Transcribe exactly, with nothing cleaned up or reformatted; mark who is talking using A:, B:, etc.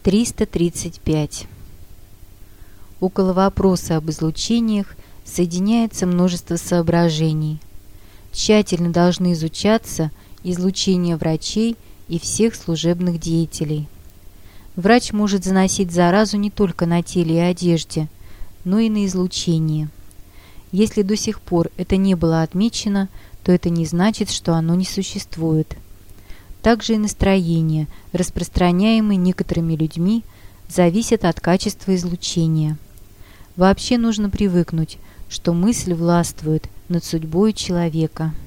A: триста тридцать пять. Около вопроса об излучениях соединяется множество соображений. Тщательно должны изучаться излучения врачей и всех служебных деятелей. Врач может заносить заразу не только на теле и одежде, но и на излучение. Если до сих пор это не было отмечено, то это не значит, что оно не существует. Также и настроение, распространяемое некоторыми людьми, зависит от качества излучения. Вообще нужно привыкнуть, что мысль властвует над судьбой человека.